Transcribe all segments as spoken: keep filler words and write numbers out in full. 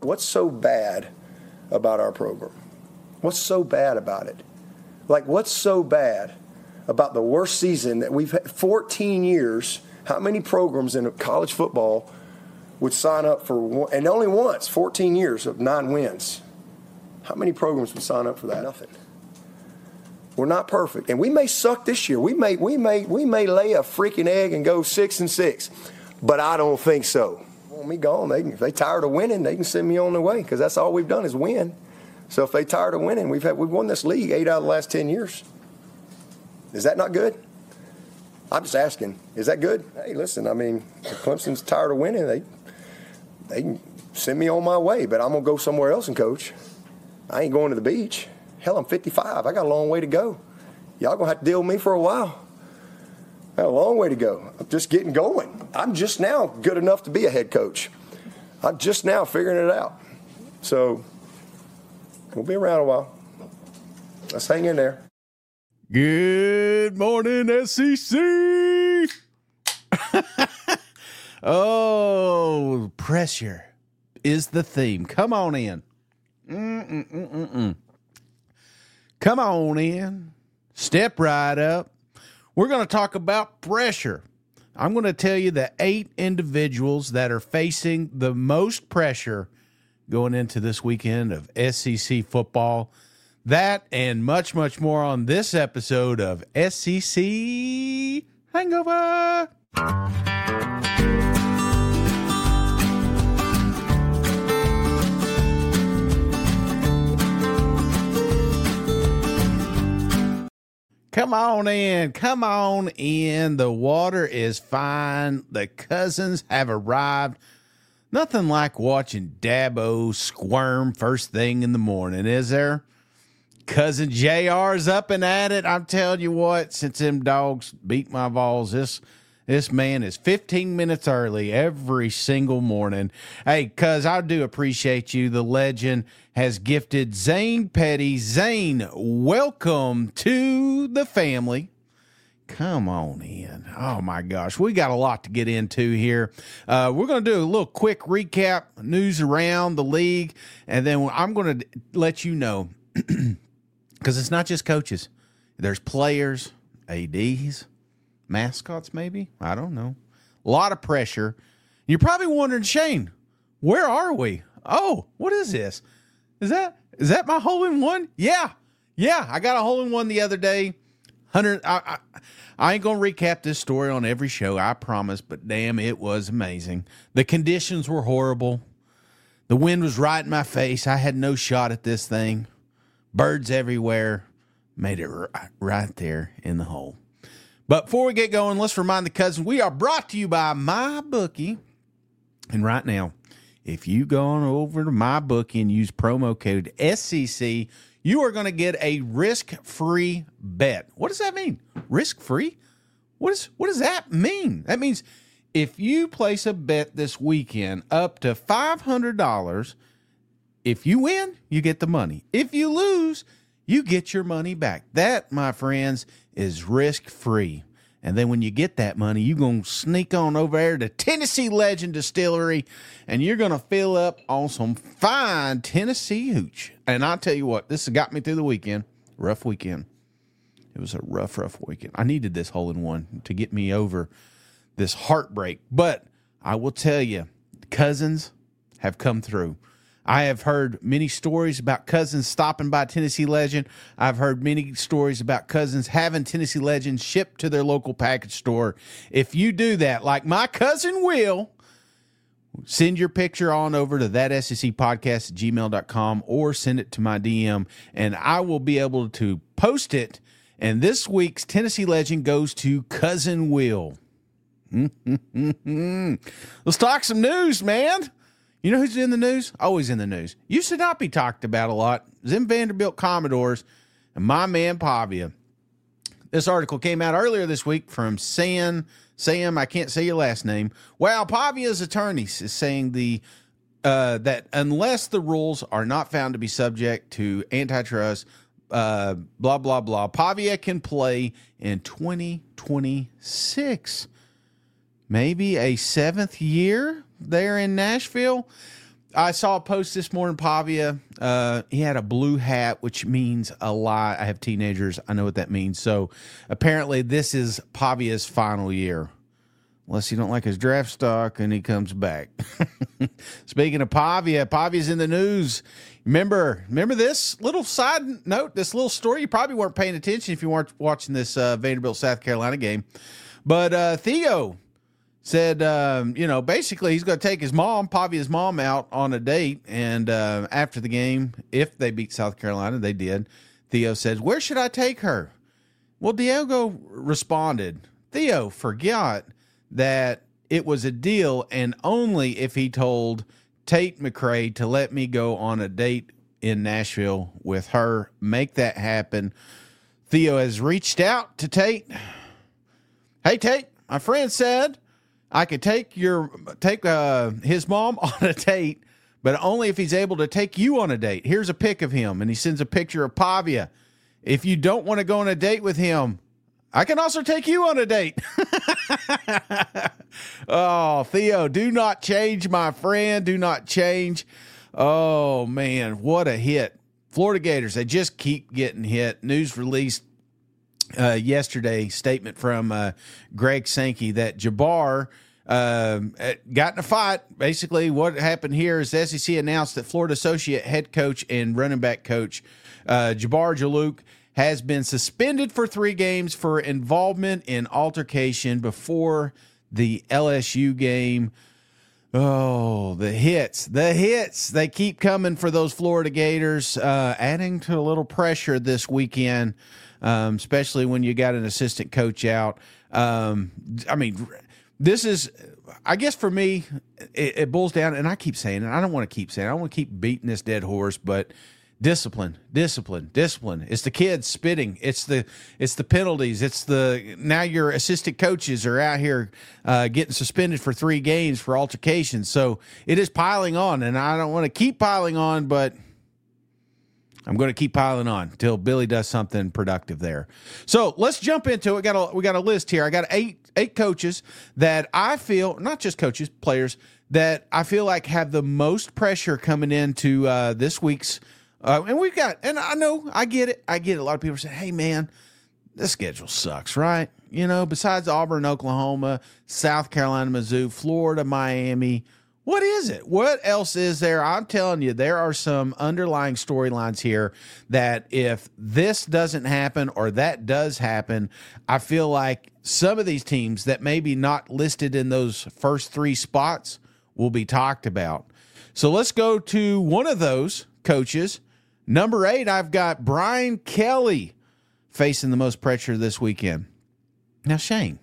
What's so bad about our program? What's so bad about it? Like, what's so bad about the worst season that we've had? fourteen years, how many programs in college football would sign up for one, and only once, fourteen years of nine wins? How many programs would sign up for that? Nothing. We're not perfect, and we may suck this year. We may, we may, we may lay a freaking egg and go six and six, but I don't think so. Want me gone? They, if they tired of winning, they can send me on their way because that's all we've done is win. So if they tired of winning, we've had we've won this league eight out of the last ten years. Is that not good? I'm just asking. Is that good? Hey, listen. I mean, if Clemson's tired of winning, they they can send me on my way, but I'm gonna go somewhere else and coach. I ain't going to the beach. Hell, I'm fifty-five. I got a long way to go. Y'all gonna have to deal with me for a while. I got a long way to go. I'm just getting going. I'm just now good enough to be a head coach. I'm just now figuring it out. So we'll be around a while. Let's hang in there. Good morning, S E C. Oh, pressure is the theme. Come on in. Mm-mm-mm-mm-mm. Come on in. Step right up. We're going to talk about pressure. I'm going to tell you the eight individuals that are facing the most pressure going into this weekend of S E C football. That and much, much more on this episode of S E C Hangover. Come on in. Come on in. The water is fine. The cousins have arrived. Nothing like watching Dabo squirm first thing in the morning, is there? Cousin J R's up and at it. I'm telling you what, since them dogs beat my balls, this this man is fifteen minutes early every single morning. Hey, cuz, I do appreciate you. The legend has gifted Zane Petty. Zane, welcome to the family. Come on in. Oh, my gosh. We got a lot to get into here. Uh, we're going to do a little quick recap, news around the league, and then I'm going to let you know, because it's not just coaches. There's players, A Ds, mascots maybe. I don't know. A lot of pressure. You're probably wondering, Shane, where are we? Oh, what is this? Is that is that my hole in one? Yeah. Yeah, I got a hole in one the other day. one hundred I, I, I ain't going to recap this story on every show, I promise, but damn, it was amazing. The conditions were horrible. The wind was right in my face. I had no shot at this thing. Birds everywhere. Made it right, right there in the hole. But before we get going, let's remind the cousins, we are brought to you by MyBookie. And right now, if you go on over to MyBookie and use promo code S E C, you are going to get a risk-free bet. What does that mean? Risk-free? What is what does that mean? That means if you place a bet this weekend up to five hundred dollars, if you win, you get the money. If you lose, you get your money back. That, my friends, is risk-free. And then when you get that money, you're going to sneak on over there to Tennessee Legend Distillery, and you're going to fill up on some fine Tennessee hooch. And I'll tell you what, this has got me through the weekend. Rough weekend. It was a rough, rough weekend. I needed this hole-in-one to get me over this heartbreak. But I will tell you, cousins have come through. I have heard many stories about cousins stopping by Tennessee Legend. I've heard many stories about cousins having Tennessee Legend shipped to their local package store. If you do that, like my cousin will, send your picture on over to that S E C podcast at gmail dot com or send it to my D M, and I will be able to post it. And this week's Tennessee Legend goes to Cousin Will. Let's talk some news, man. You know who's in the news? Always in the news. Used to not be talked about a lot. Them Vanderbilt Commodores and my man Pavia. This article came out earlier this week from Sam. Sam, I can't say your last name. Well, Pavia's attorneys is saying the uh, that unless the rules are not found to be subject to antitrust, uh, blah, blah, blah, Pavia can play in twenty twenty-six. Maybe a seventh year there in Nashville. I saw a post this morning, Pavia. Uh, he had a blue hat, which means a lot. I have teenagers. I know what that means. So apparently this is Pavia's final year. Unless you don't like his draft stock and he comes back. Speaking of Pavia, Pavia's in the news. Remember, remember this little side note, this little story? You probably weren't paying attention if you weren't watching this uh, Vanderbilt South Carolina game. But uh, Theo said, um, you know, basically he's going to take his mom, Pavia's mom, out on a date. And uh, after the game, if they beat South Carolina, they did, Theo says, where should I take her? Well, Diego responded, Theo forgot that it was a deal and only if he told Tate McRae to let me go on a date in Nashville with her, make that happen. Theo has reached out to Tate. Hey, Tate, my friend said I could take your take uh, his mom on a date, but only if he's able to take you on a date. Here's a pic of him, and he sends a picture of Pavia. If you don't want to go on a date with him, I can also take you on a date. Oh, Theo, do not change, my friend. Do not change. Oh, man, what a hit. Florida Gators, they just keep getting hit. News released uh, yesterday, statement from uh, Greg Sankey that Jabbar uh, got in a fight. Basically, what happened here is the S E C announced that Florida associate head coach and running back coach uh, Jabbar Jalouk has been suspended for three games for involvement in altercation before the L S U game. Oh, the hits, the hits. They keep coming for those Florida Gators, uh, adding to a little pressure this weekend, um, especially when you got an assistant coach out. Um, I mean, this is, I guess for me, it, it boils down, and I keep saying it. I don't want to keep saying it. I don't want to keep beating this dead horse, but discipline, discipline, discipline. It's the kids spitting. It's the it's the penalties. It's the now your assistant coaches are out here uh, getting suspended for three games for altercations. So it is piling on, and I don't want to keep piling on, but I'm going to keep piling on until Billy does something productive there. So let's jump into it. We got a, we got a list here. I got eight eight coaches that I feel, not just coaches, players, that I feel like have the most pressure coming into uh, this week's. Uh, and we've got, and I know, I get it. I get it. A lot of people say, hey, man, the schedule sucks, right? You know, besides Auburn, Oklahoma, South Carolina, Mizzou, Florida, Miami, what is it? What else is there? I'm telling you, there are some underlying storylines here that if this doesn't happen or that does happen, I feel like some of these teams that maybe not listed in those first three spots will be talked about. So let's go to one of those coaches. Number eight, I've got Brian Kelly facing the most pressure this weekend. Now, Shane,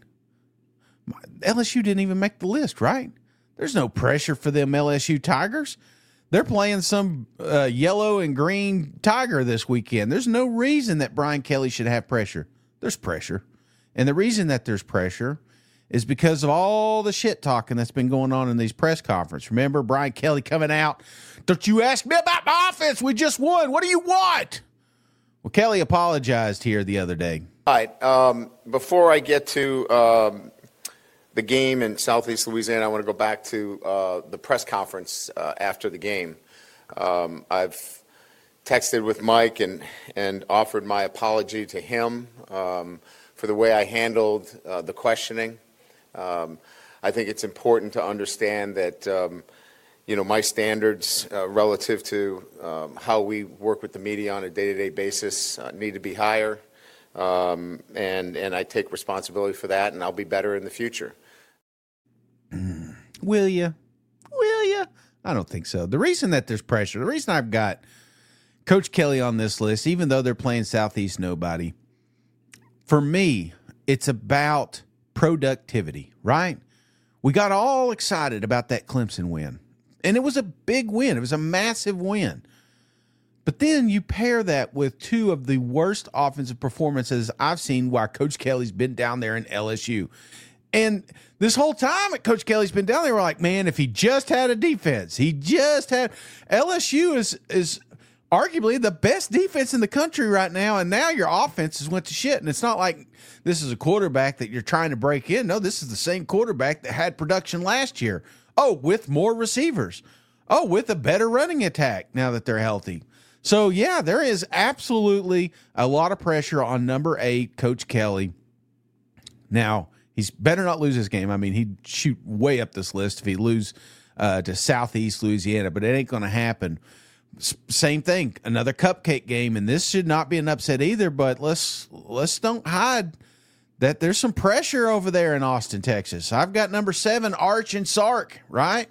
L S U didn't even make the list, right? There's no pressure for them L S U Tigers. They're playing some uh, yellow and green Tiger this weekend. There's no reason that Brian Kelly should have pressure. There's pressure. And the reason that there's pressure is because of all the shit talking that's been going on in these press conferences. Remember Brian Kelly coming out, don't you ask me about my offense. We just won. What do you want? Well, Kelly apologized here the other day. All right. Um, before I get to um, the game in Southeast Louisiana, I want to go back to uh, the press conference uh, after the game. Um, I've texted with Mike and, and offered my apology to him um, for the way I handled uh, the questioning. Um, I think it's important to understand that, um, you know, my standards uh, relative to um, how we work with the media on a day-to-day basis uh, need to be higher, um, and and I take responsibility for that, and I'll be better in the future. Will you? Will you? I don't think so. The reason that there's pressure, the reason I've got Coach Kelly on this list, even though they're playing Southeast nobody, for me, it's about productivity, right? We got all excited about that Clemson win, and it was a big win. It was a massive win. But then you pair that with two of the worst offensive performances I've seen while Coach Kelly's been down there in L S U. And this whole time Coach Kelly's been down there, we're like, man, if he just had a defense, he just had L S U is is arguably the best defense in the country right now, and now your offense has went to shit. And it's not like this is a quarterback that you're trying to break in. No, this is the same quarterback that had production last year. Oh, with more receivers. Oh, with a better running attack now that they're healthy. So, yeah, there is absolutely a lot of pressure on number eight, Coach Kelly. Now, he's better not lose this game. I mean, he'd shoot way up this list if he lose uh, to Southeast Louisiana, but it ain't going to happen. S- same thing, another cupcake game, and this should not be an upset either, but let's let's don't hide that there's some pressure over there in Austin, Texas. I've got number seven, Arch and Sark, right?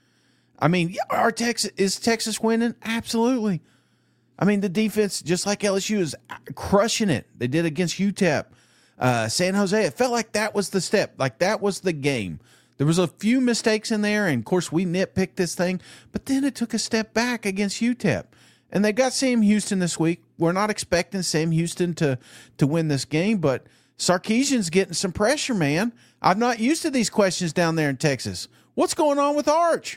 I mean, yeah, our Texas is Texas winning? Absolutely. I mean, the defense, just like L S U, is crushing it. They did against U T E P. Uh, San Jose, it felt like that was the step. Like that was the game. There was a few mistakes in there, and, of course, we nitpicked this thing. But then it took a step back against U T E P. And they got Sam Houston this week. We're not expecting Sam Houston to, to win this game, but Sarkisian's getting some pressure, man. I'm not used to these questions down there in Texas. What's going on with Arch?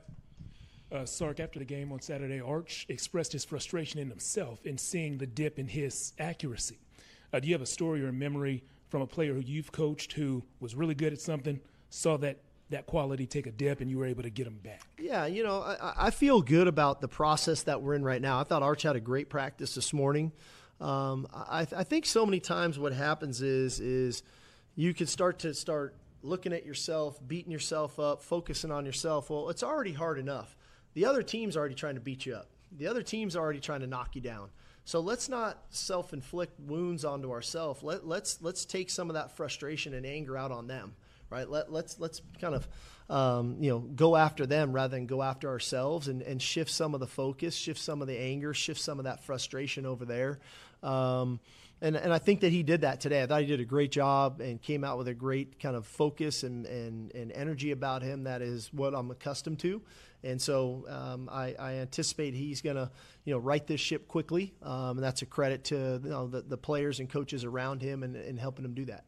Uh, Sark, after the game on Saturday, Arch expressed his frustration in himself in seeing the dip in his accuracy. Uh, do you have a story or a memory from a player who you've coached who was really good at something, saw that that quality take a dip, and you were able to get him back? Yeah, you know, I, I feel good about the process that we're in right now. I thought Arch had a great practice this morning. Um, I, I think so many times what happens is is you can start to start looking at yourself, beating yourself up, focusing on yourself. Well, it's already hard enough. The other team's already trying to beat you up. The other team's already trying to knock you down. So let's not self-inflict wounds onto ourselves. Let, let's let's take some of that frustration and anger out on them, right? Let, let's let's kind of um, you know go after them rather than go after ourselves, and, and shift some of the focus, shift some of the anger, shift some of that frustration over there. Um, and and I think that he did that today. I thought he did a great job and came out with a great kind of focus and and, and energy about him. That is what I'm accustomed to. And so um, I, I anticipate he's going to, you know, right this ship quickly, um, and that's a credit to you know, the, the players and coaches around him and, and helping him do that.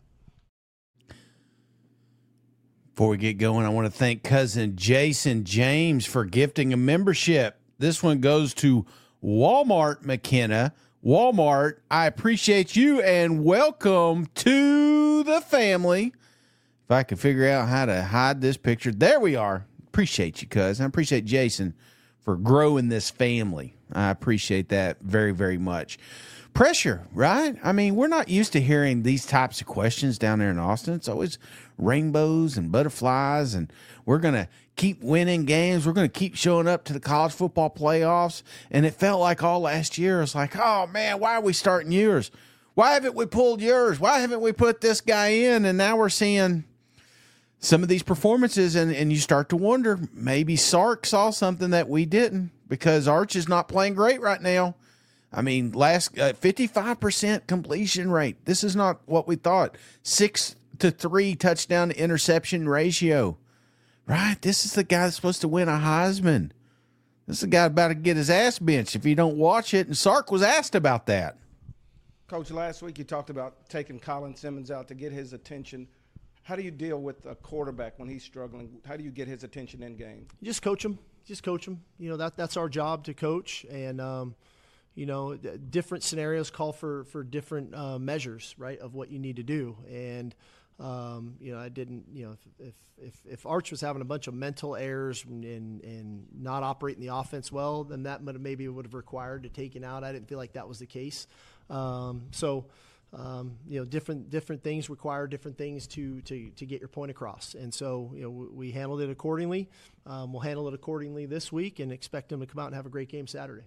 Before we get going, I want to thank cousin Jason James for gifting a membership. This one goes to Walmart McKenna. Walmart, I appreciate you and welcome to the family. If I could figure out how to hide this picture, there we are. Appreciate you, cuz. I appreciate Jason for growing this family. I appreciate that very, very much. Pressure, right? I mean, we're not used to hearing these types of questions down there in Austin. It's always rainbows and butterflies, and we're going to keep winning games. We're going to keep showing up to the college football playoffs. And it felt like all last year, it's like, oh, man, why are we starting yours? Why haven't we pulled yours? Why haven't we put this guy in? And now we're seeing some of these performances, and, and you start to wonder, maybe Sark saw something that we didn't, because Arch is not playing great right now. I mean, last uh, fifty-five percent completion rate. This is not what we thought. Six to three touchdown to interception ratio, right? This is the guy that's supposed to win a Heisman. This is the guy about to get his ass benched if you don't watch it, and Sark was asked about that. Coach, last week you talked about taking Colin Simmons out to get his attention. How do you deal with a quarterback when he's struggling? How do you get his attention in game? You just coach him. Just coach him. You know, that that's our job, to coach. And, um, you know, different scenarios call for, for different uh, measures, right, of what you need to do. And, um, you know, I didn't, you know, if, if, if Arch was having a bunch of mental errors and, and, and not operating the offense well, then that maybe would have required to take him out. I didn't feel like that was the case. Um, so, Um, you know, different different things require different things to to to get your point across, and so you know we, we handled it accordingly. Um, we'll handle it accordingly this week, and expect them to come out and have a great game Saturday.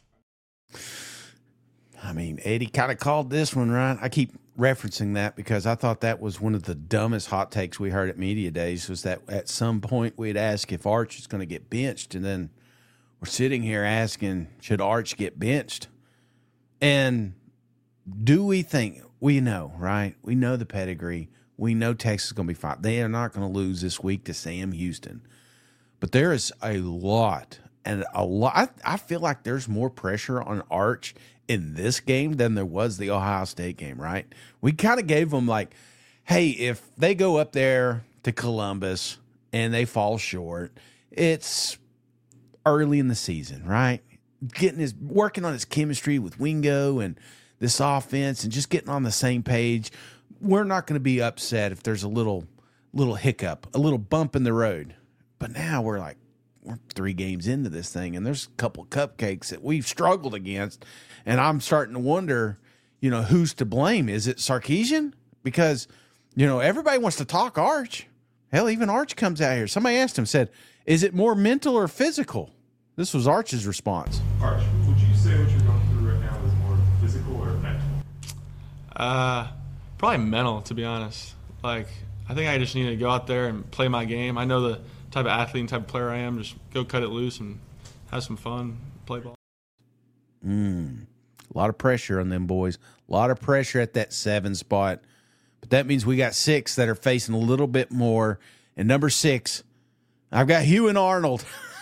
I mean, Eddie kind of called this one, right? I keep referencing that because I thought that was one of the dumbest hot takes we heard at Media Days, was that at some point we'd ask if Arch is going to get benched, and then we're sitting here asking, should Arch get benched? And do we think, we know, right? We know the pedigree. We know Texas is going to be fine. They are not going to lose this week to Sam Houston. But there is a lot, and a lot. I, I feel like there's more pressure on Arch in this game than there was the Ohio State game, right? We kind of gave them like, hey, if they go up there to Columbus and they fall short, it's early in the season, right? Getting his, working on his chemistry with Wingo and this offense and just getting on the same page. We're not going to be upset if there's a little little hiccup, a little bump in the road. But now we're like, we're three games into this thing, and there's a couple of cupcakes that we've struggled against, and I'm starting to wonder, you know, who's to blame? Is it Sarkisian? Because, you know, everybody wants to talk Arch. Hell, even Arch comes out here. Somebody asked him, said, is it more mental or physical? This was Arch's response. Arch, would you say what you're going through right now is more physical or mental? Uh, probably mental, to be honest. Like, I think I just need to go out there and play my game. I know the type of athlete and type of player I am. Just go cut it loose and have some fun, play ball. Mm, a lot of pressure on them boys. A lot of pressure at that seven spot. But that means we got six that are facing a little bit more. And number six, I've got Hugh and Arnold.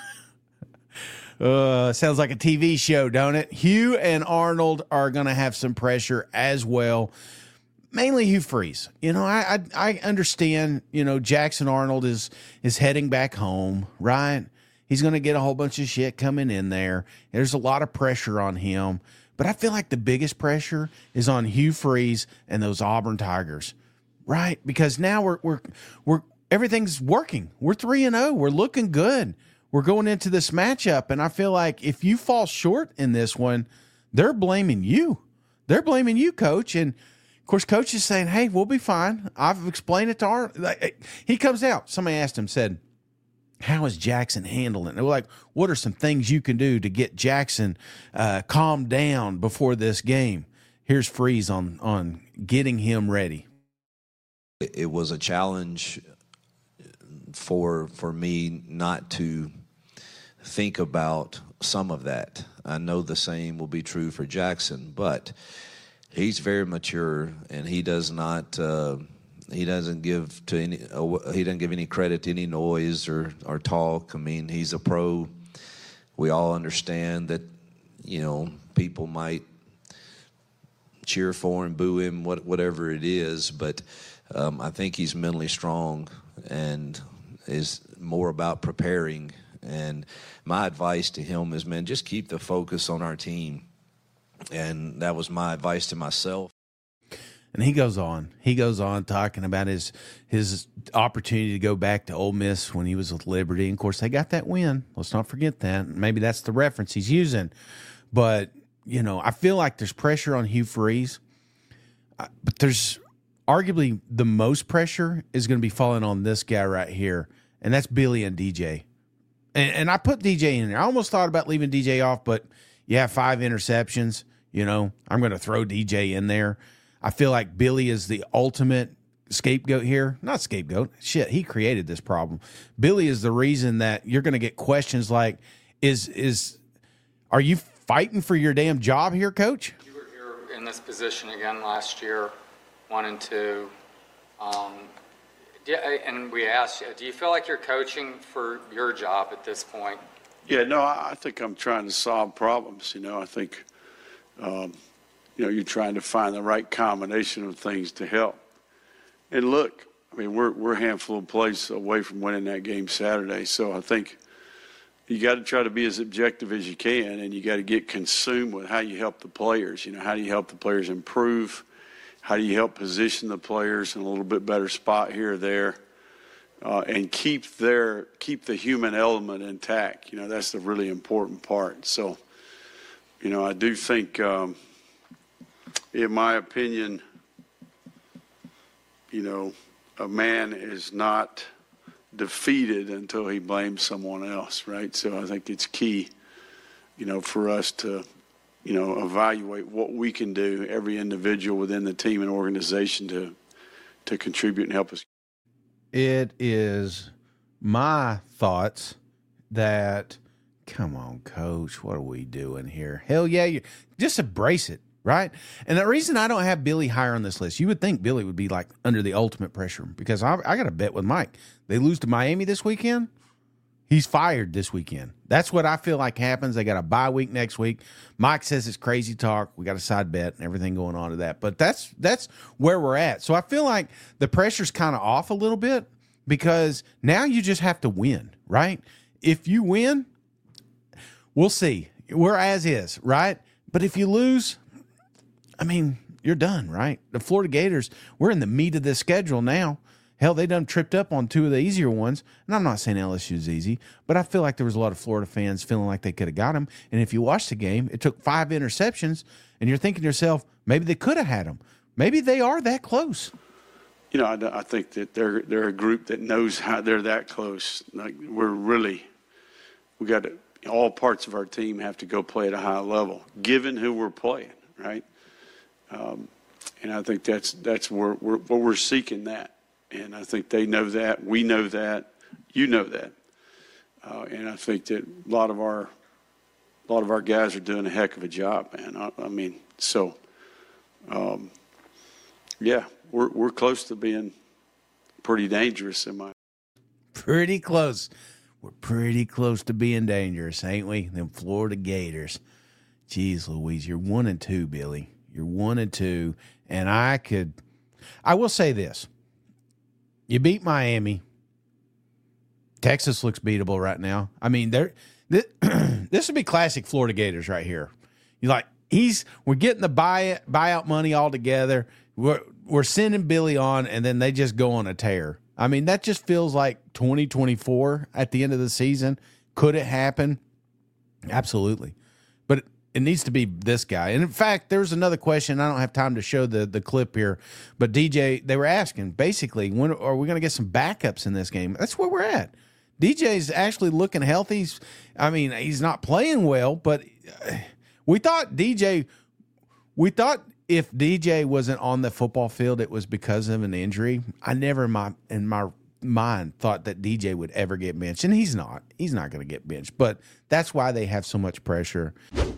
uh, sounds like a T V show, don't it? Hugh and Arnold are going to have some pressure as well. Mainly Hugh Freeze. You know, I, I I understand, you know, Jackson Arnold is is heading back home, right? He's going to get a whole bunch of shit coming in there. There's a lot of pressure on him. But I feel like the biggest pressure is on Hugh Freeze and those Auburn Tigers, right? Because now we're we're we're everything's working. We're three and oh. We're looking good. We're going into this matchup, and I feel like if you fall short in this one, they're blaming you. They're blaming you, Coach, and of course, Coach is saying, hey, we'll be fine. I've explained it to our – he comes out. Somebody asked him, said, how is Jackson handling it? They were like, what are some things you can do to get Jackson uh, calmed down before this game? Here's Freeze on, on getting him ready. It was a challenge for for me not to think about some of that. I know the same will be true for Jackson, but – he's very mature, and he does not. Uh, he doesn't give to any. Uh, he doesn't give any credit to any noise or, or talk. I mean, he's a pro. We all understand that. You know, people might cheer for him, boo him, what, whatever it is. But um, I think he's mentally strong and is more about preparing. And my advice to him is, man, just keep the focus on our team. And that was my advice to myself. And he goes on. He goes on talking about his his opportunity to go back to Ole Miss when he was with Liberty. And, of course, they got that win. Let's not forget that. Maybe that's the reference he's using. But, you know, I feel like there's pressure on Hugh Freeze. But there's arguably the most pressure is going to be falling on this guy right here, and that's Billy and D J. And, and I put D J in there. I almost thought about leaving D J off, but – you have five interceptions, you know, I'm going to throw D J in there. I feel like Billy is the ultimate scapegoat here. Not scapegoat. Shit, he created this problem. Billy is the reason that you're going to get questions like, is, is, are you fighting for your damn job here, Coach? You were here in this position again last year, one and two. Um, and we asked you, do you feel like you're coaching for your job at this point? Yeah, no, I think I'm trying to solve problems. You know, I think, um, you know, you're trying to find the right combination of things to help. And look, I mean, we're we're a handful of plays away from winning that game Saturday. So I think you got to try to be as objective as you can, and you got to get consumed with how you help the players. You know, how do you help the players improve? How do you help position the players in a little bit better spot here or there? Uh, and keep their keep the human element intact. You know, that's the really important part. So, you know, I do think, um, in my opinion, you know, a man is not defeated until he blames someone else, right? So I think it's key, you know, for us to, you know, evaluate what we can do, every individual within the team and organization to to contribute and help us. It is my thoughts that, come on, Coach, what are we doing here? Hell yeah, you just embrace it, right? And the reason I don't have Billy higher on this list, you would think Billy would be like under the ultimate pressure because I, I got a bet with Mike. They lose to Miami this weekend. He's fired this weekend. That's what I feel like happens. They got a bye week next week. Mike says it's crazy talk. We got a side bet and everything going on to that. But that's that's where we're at. So I feel like the pressure's kind of off a little bit because now you just have to win, right? If you win, we'll see. We're as is, right? But if you lose, I mean, you're done, right? The Florida Gators, we're in the meat of this schedule now. Hell, they done tripped up on two of the easier ones. And I'm not saying L S U's easy, but I feel like there was a lot of Florida fans feeling like they could have got him. And if you watch the game, it took five interceptions, and you're thinking to yourself, maybe they could have had him. Maybe they are that close. You know, I, I think that they're they're a group that knows how they're that close. Like we're really, we got to, all parts of our team have to go play at a high level, given who we're playing, right? Um, and I think that's that's where we're, where we're seeking that. And I think they know that. We know that. You know that. Uh, and I think that a lot of our a lot of our guys are doing a heck of a job, man. I, I mean, so um, yeah, we're we're close to being pretty dangerous in my. Pretty close. We're pretty close to being dangerous, ain't we? Them Florida Gators. Jeez Louise, you're one and two, Billy. You're one and two, and I could. I will say this. You beat Miami. Texas looks beatable right now. I mean, they're, this, this would be classic Florida Gators right here. You like he's we're getting the buy buyout money all together. We're we're sending Billy on, and then they just go on a tear. I mean, that just feels like twenty twenty-four at the end of the season. Could it happen? Absolutely, but it needs to be this guy. And in fact, there's another question. I don't have time to show the, the clip here, but D J, they were asking basically, when are we going to get some backups in this game? That's where we're at. D J's actually looking healthy. He's, I mean, he's not playing well, but we thought D J, we thought if D J wasn't on the football field, it was because of an injury. I never in my, in my mind thought that D J would ever get benched, and he's not. He's not going to get benched, but that's why they have so much pressure.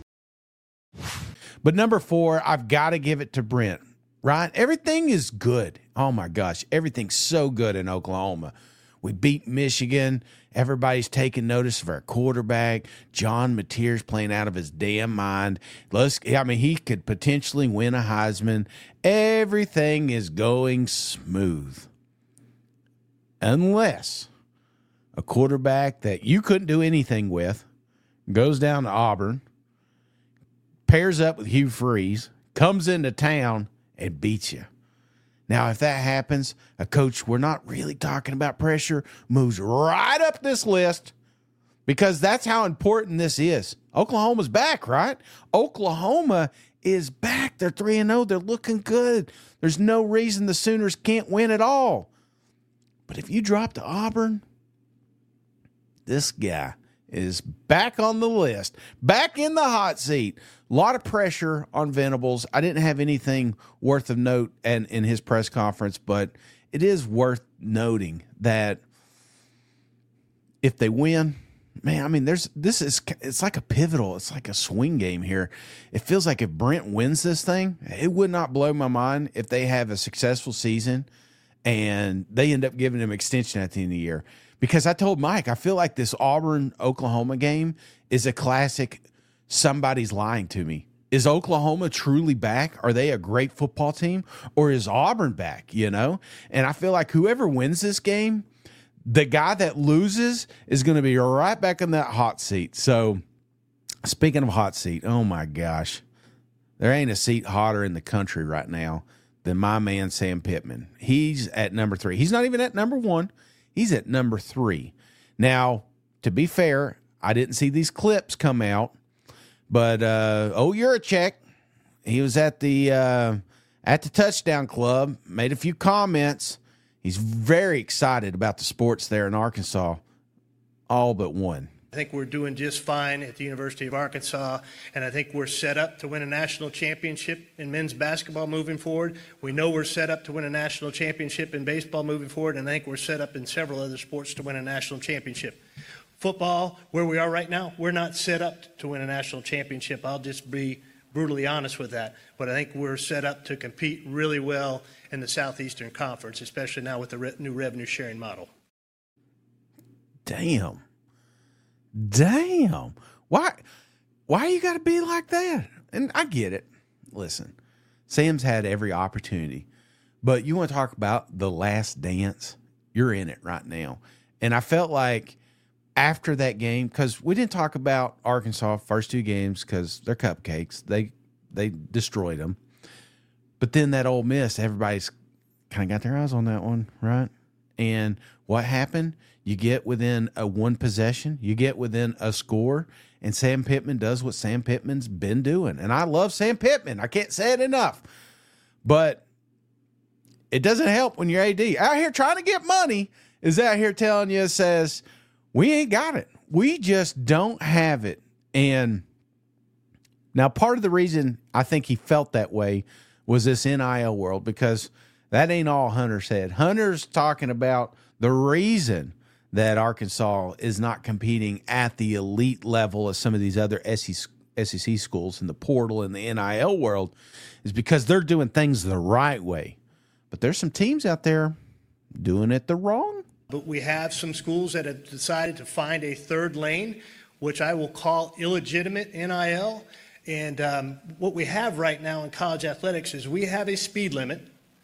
But number four, I've got to give it to Brent, right? Everything is good. Oh, my gosh. Everything's so good in Oklahoma. We beat Michigan. Everybody's taking notice of our quarterback. John Mateer's playing out of his damn mind. Let's, I mean, he could potentially win a Heisman. Everything is going smooth. Unless a quarterback that you couldn't do anything with goes down to Auburn, pairs up with Hugh Freeze, comes into town, and beats you. Now, if that happens, a coach we're not really talking about pressure moves right up this list because that's how important this is. Oklahoma's back, right? Oklahoma is back. They're three and oh. They're looking good. There's no reason the Sooners can't win at all. But if you drop to Auburn, this guy is back on the list, back in the hot seat. A lot of pressure on Venables. I didn't have anything worth of note and in his press conference, but it is worth noting that if they win, man, I mean, there's this is it's like a pivotal, it's like a swing game here. It feels like if Brent wins this thing, it would not blow my mind if they have a successful season and they end up giving him extension at the end of the year. Because I told Mike, I feel like this Auburn-Oklahoma game is a classic somebody's lying to me. Is Oklahoma truly back? Are they a great football team? Or is Auburn back, you know? And I feel like whoever wins this game, the guy that loses is going to be right back in that hot seat. So, speaking of hot seat, oh my gosh. There ain't a seat hotter in the country right now than my man Sam Pittman. He's at number three. He's not even at number one. He's at number three. Now, to be fair, I didn't see these clips come out, but uh, oh, Yurachek, he was at the uh, at the Touchdown Club, made a few comments. He's very excited about the sports there in Arkansas, all but one. I think we're doing just fine at the University of Arkansas, and I think we're set up to win a national championship in men's basketball moving forward. We know we're set up to win a national championship in baseball moving forward, and I think we're set up in several other sports to win a national championship. Football, where we are right now, we're not set up to win a national championship. I'll just be brutally honest with that. But I think we're set up to compete really well in the Southeastern Conference, especially now with the re- new revenue sharing model. Damn. Damn. Why why you got to be like that? And I get it. Listen, Sam's had every opportunity. But you want to talk about the last dance? You're in it right now. And I felt like after that game, because we didn't talk about Arkansas first two games because they're cupcakes. They they destroyed them. But then that Ole Miss, everybody's kind of got their eyes on that one, right? And what happened? You get within a one possession, you get within a score, and Sam Pittman does what Sam Pittman's been doing. And I love Sam Pittman. I can't say it enough. But it doesn't help when your A D out here trying to get money is out here telling you, says, we ain't got it. We just don't have it. And now part of the reason I think he felt that way was this N I L world, because that ain't all Hunter said. Hunter's talking about the reason that Arkansas is not competing at the elite level of some of these other S E C schools in the portal and the N I L world is because they're doing things the right way. But there's some teams out there doing it the wrong. But we have some schools that have decided to find a third lane, which I will call illegitimate N I L. And um, what we have right now in college athletics is we have a speed limit,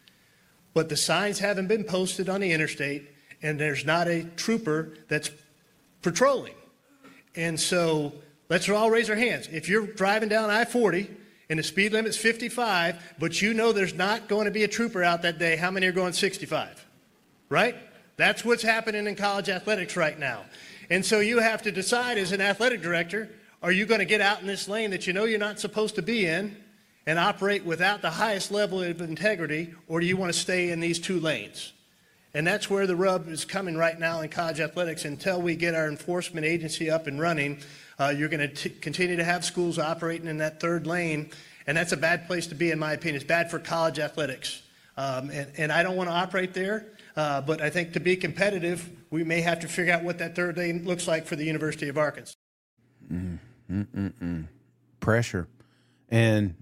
but the signs haven't been posted on the interstate, and there's not a trooper that's patrolling. And so let's all raise our hands. If you're driving down I forty and the speed limit's fifty-five, but you know there's not going to be a trooper out that day, how many are going sixty-five? Right? That's what's happening in college athletics right now. And so you have to decide as an athletic director, are you going to get out in this lane that you know you're not supposed to be in and operate without the highest level of integrity, or do you want to stay in these two lanes? And that's where the rub is coming right now in college athletics. Until we get our enforcement agency up and running, uh, you're going to continue to have schools operating in that third lane, and that's a bad place to be, in my opinion. It's bad for college athletics. Um, and, and I don't want to operate there, uh, but I think to be competitive, we may have to figure out what that third lane looks like for the University of Arkansas. Mm, mm, mm, mm. Pressure. And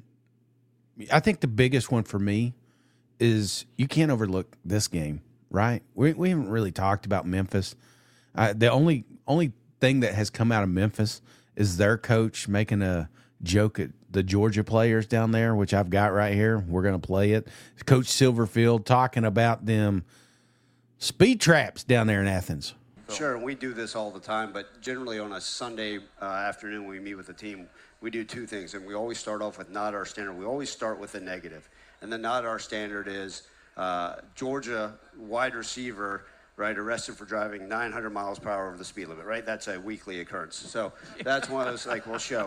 I think the biggest one for me is you can't overlook this game, right? We we haven't really talked about Memphis. Uh, the only only thing that has come out of Memphis is their coach making a joke at the Georgia players down there, which I've got right here. We're going to play it. Coach Silverfield talking about them speed traps down there in Athens. Sure, and we do this all the time, but generally on a Sunday uh, afternoon when we meet with the team, we do two things, and we always start off with not our standard. We always start with a negative, and the not our standard is uh, Georgia wide receiver, right, arrested for driving nine hundred miles per hour over the speed limit, right? That's a weekly occurrence. So that's one of those, like, we'll show.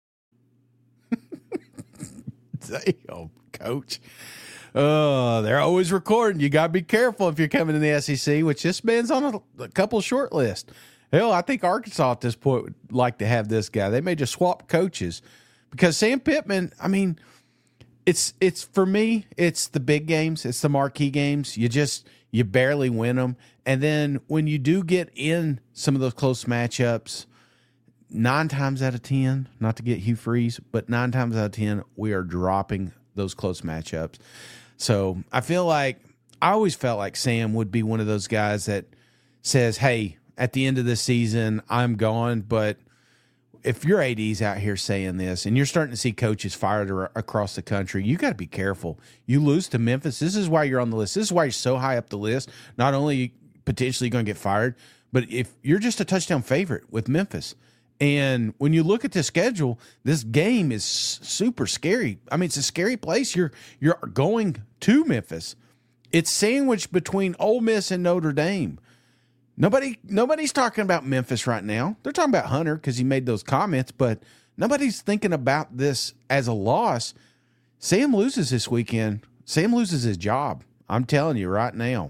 Damn, coach. Oh, they're always recording. You got to be careful if you're coming to the S E C, which this man's on a, a couple short list. Hell, I think Arkansas at this point would like to have this guy. They may just swap coaches because Sam Pittman, I mean, it's it's for me, it's the big games. It's the marquee games. You just, you barely win them. And then when you do get in some of those close matchups, nine times out of ten, not to get Hugh Freeze, but nine times out of ten, we are dropping those close matchups. So I feel like, I always felt like Sam would be one of those guys that says, hey, at the end of the season, I'm gone. But if your A D's out here saying this and you're starting to see coaches fired ar- across the country, you got to be careful. You lose to Memphis. This is why you're on the list. This is why you're so high up the list. Not only potentially going to get fired, but if you're just a touchdown favorite with Memphis. And when you look at the schedule, this game is super scary. I mean, it's a scary place. You're you're going to Memphis. It's sandwiched between Ole Miss and Notre Dame. Nobody nobody's talking about Memphis right now. They're talking about Hunter because he made those comments, but nobody's thinking about this as a loss. Sam loses this weekend. Sam loses his job. I'm telling you right now.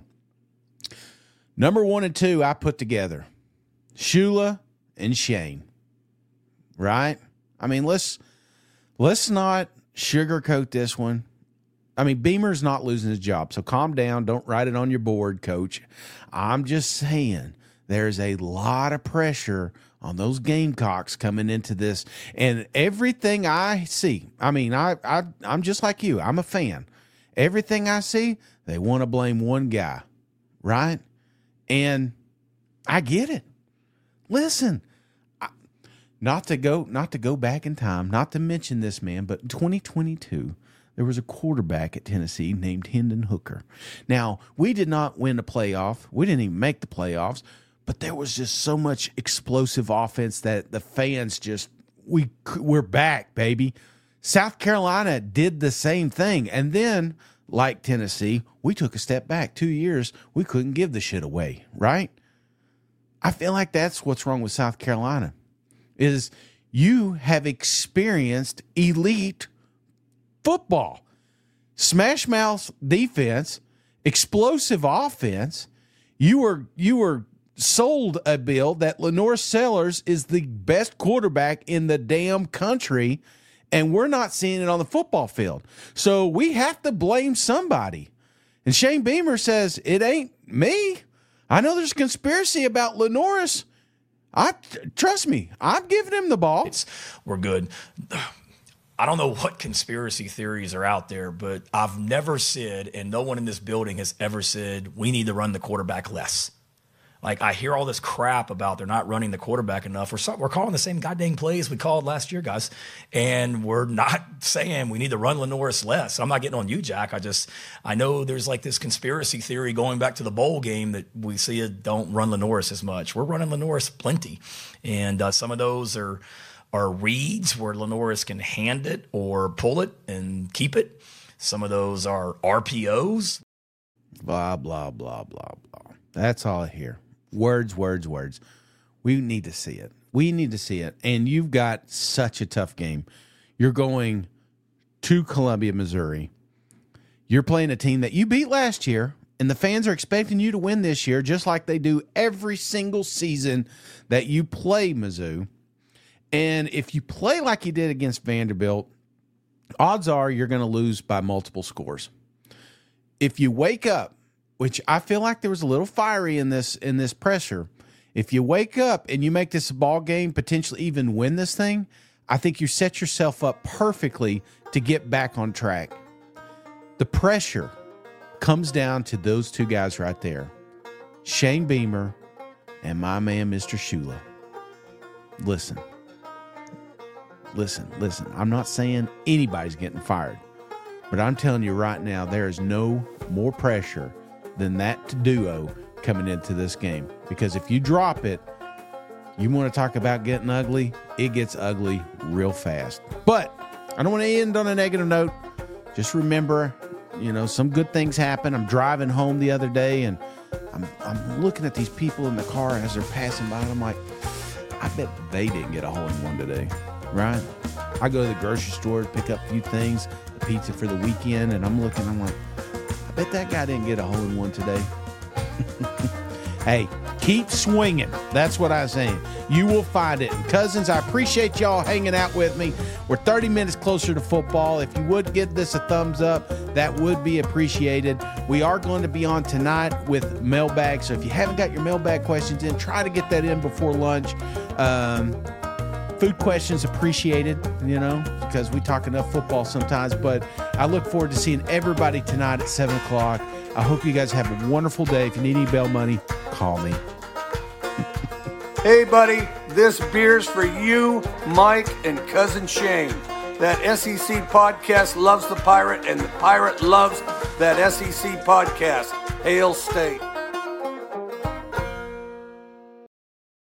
Number one and two, I put together Shula and Shane. Right? I mean, let's let's not sugarcoat this one. I mean, Beamer's not losing his job, so calm down. Don't write it on your board, Coach. I'm just saying there's a lot of pressure on those Gamecocks coming into this, and everything I see, I mean, I, I I'm just like you. I'm a fan. Everything I see, they want to blame one guy, right? And I get it. Listen. Not to go, not to go back in time, not to mention this man, but in twenty twenty-two, there was a quarterback at Tennessee named Hendon Hooker. Now, we did not win the playoff. We didn't even make the playoffs, but there was just so much explosive offense that the fans just, we, we're back, baby. South Carolina did the same thing. And then like Tennessee, we took a step back. Two years, we couldn't give the shit away, right? I feel like that's what's wrong with South Carolina, is you have experienced elite football. Smash mouth defense, explosive offense. You were you were sold a bill that Lenore Sellers is the best quarterback in the damn country, and we're not seeing it on the football field. So we have to blame somebody. And Shane Beamer says, it ain't me. I know there's a conspiracy about Lenoris. I trust me, I'm giving him the ball. It's, we're good. I don't know what conspiracy theories are out there, but I've never said, and no one in this building has ever said, we need to run the quarterback less. Like, I hear all this crap about they're not running the quarterback enough. We're, so, we're calling the same goddamn plays we called last year, guys, and we're not saying we need to run Lenoris less. I'm not getting on you, Jack. I just, I know there's like this conspiracy theory going back to the bowl game that we see it don't run Lenoris as much. We're running Lenoris plenty, and uh, some of those are are reads where Lenoris can hand it or pull it and keep it. Some of those are R P Os. Blah, blah, blah, blah, blah. That's all I hear. Words, words, words. We need to see it. We need to see it. And you've got such a tough game. You're going to Columbia, Missouri. You're playing a team that you beat last year, and the fans are expecting you to win this year, just like they do every single season that you play Mizzou. And if you play like you did against Vanderbilt, odds are you're going to lose by multiple scores. If you wake up, which I feel like there was a little fiery in this in this pressure. If you wake up and you make this a ball game, potentially even win this thing, I think you set yourself up perfectly to get back on track. The pressure comes down to those two guys right there, Shane Beamer and my man, Mister Shula. Listen, listen, listen. I'm not saying anybody's getting fired, but I'm telling you right now, there is no more pressure than that duo coming into this game. Because if you drop it, you want to talk about getting ugly, it gets ugly real fast. But I don't want to end on a negative note. Just remember, you know, some good things happen. I'm driving home the other day, and I'm I'm looking at these people in the car as they're passing by, and I'm like, I bet they didn't get a hole-in-one today, right? I go to the grocery store to pick up a few things, the pizza for the weekend, and I'm looking, I'm like, I bet that guy didn't get a hole-in-one today. Hey, keep swinging. That's what I'm saying. You will find it. And Cousins, I appreciate y'all hanging out with me. We're thirty minutes closer to football. If you would give this a thumbs up, that would be appreciated. We are going to be on tonight with mailbag. So if you haven't got your mailbag questions in, try to get that in before lunch. Um, food questions appreciated, you know, because we talk enough football sometimes. But I look forward to seeing everybody tonight at seven o'clock. I hope you guys have a wonderful day. If you need any bail money, call me. Hey, buddy, this beer's for you, Mike, and Cousin Shane. That S E C podcast loves the Pirate, and the Pirate loves that S E C podcast. Hail State.